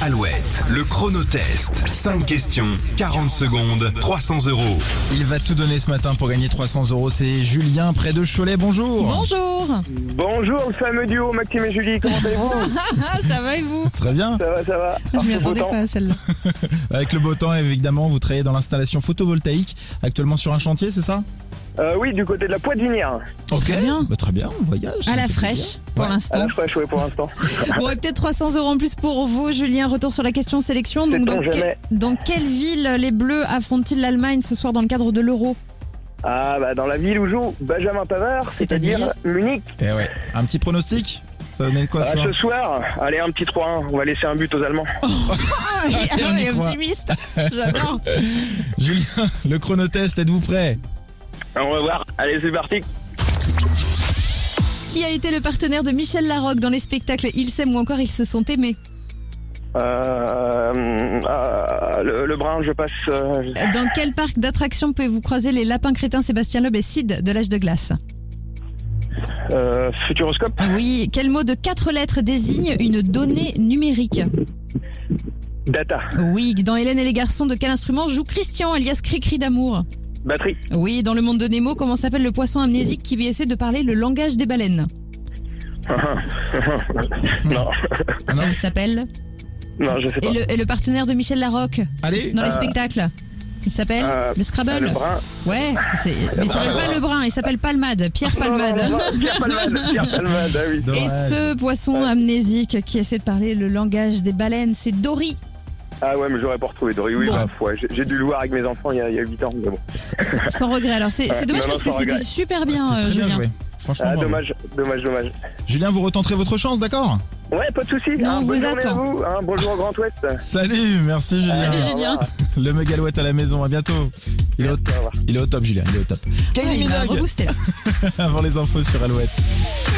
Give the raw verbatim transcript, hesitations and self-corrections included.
Alouette, le chronotest. cinq questions, quarante secondes, trois cents euros. Il va tout donner ce matin pour gagner trois cents euros. C'est Julien, près de Cholet. Bonjour. Bonjour. Bonjour le fameux duo Maxime et Julie, comment allez-vous? Ça va et vous? Très bien. Ça va, ça va. Je m'y Beau attendais temps. pas à celle-là. Avec le beau temps, évidemment, vous travaillez dans l'installation photovoltaïque. Actuellement sur un chantier, c'est ça? Euh, oui, du côté de la Poitevinière. Ok. Très bien. Bah, très bien, on voyage. À la ça fait fraîche, plaisir. pour Ouais. À l'instant. la fraîche, ouais, pour l'instant. Bon, et peut-être trois cents euros en plus pour vous, Julien. Retour sur la question sélection. Donc, Sait-on dans, que- jamais. dans quelle ville les Bleus affrontent-ils l'Allemagne ce soir dans le cadre de l'Euro? Ah, bah dans la ville où joue Benjamin Pavard, C'est-à-dire c'est-à-dire Munich. Eh ouais. Un petit pronostic? Ça donnait quoi Ah, ce soir? ce soir, allez, un petit trois un, on va laisser un but aux Allemands. Ah, il on y est croit. optimiste. J'adore. Julien, le chronotest, êtes-vous prêt? On va voir, allez, c'est parti. Qui a été le partenaire de Michel Larocque dans les spectacles Ils s'aiment ou encore Ils se sont aimés? Euh, euh, le, le brun, je passe. euh, Dans quel parc d'attractions pouvez-vous croiser les lapins crétins Sébastien Loeb et Sid de l'âge de glace? euh, Futuroscope. Oui, quel mot de quatre lettres désigne une donnée numérique? Data. Oui, dans Hélène et les garçons, de quel instrument joue Christian alias Cricri d'amour? Batterie. Oui, dans le monde de Nemo, comment s'appelle le poisson amnésique qui essaie de parler le langage des baleines? non, Ah non. Il s'appelle non, je sais pas. et le, et le partenaire de Michel Larocque Allez. dans les Euh, spectacles? Il s'appelle euh, le Scrabble. Le brun. Ouais, c'est- mais il s'appelle pas le brun, il s'appelle Palmade, Pierre Palmade. Non, non, non, Pierre Palmade, Pierre Palmade, ah oui. Et Dommage. ce poisson amnésique qui essaie de parler le langage des baleines, c'est Dory. Ah ouais, mais j'aurais pas retrouvé Dory. Oui, Bon. bref, ouais, j'ai, j'ai dû le voir avec mes enfants il y a, il y a huit ans, mais bon. S- Sans regret. Alors c'est c'est Ouais, dommage non, non, parce que sans c'était regret. super bien, C'était euh, très bien Julien. joué. Franchement, Ah, bravo. dommage, dommage, dommage. Julien, vous retenterez votre chance, d'accord? Ouais, pas de soucis. Non, hein, on bonne vous journée à attend. vous, hein, bonjour au Grand Ouest. Salut, merci Julien. Salut, Au Julien. revoir. Le mug Alouette à la maison, à bientôt. Il est au, Merci, au revoir. il est au top, Julien, il est au top. Ah, Kylie il m'a Minogue, reboosté là. avant les infos sur Alouette.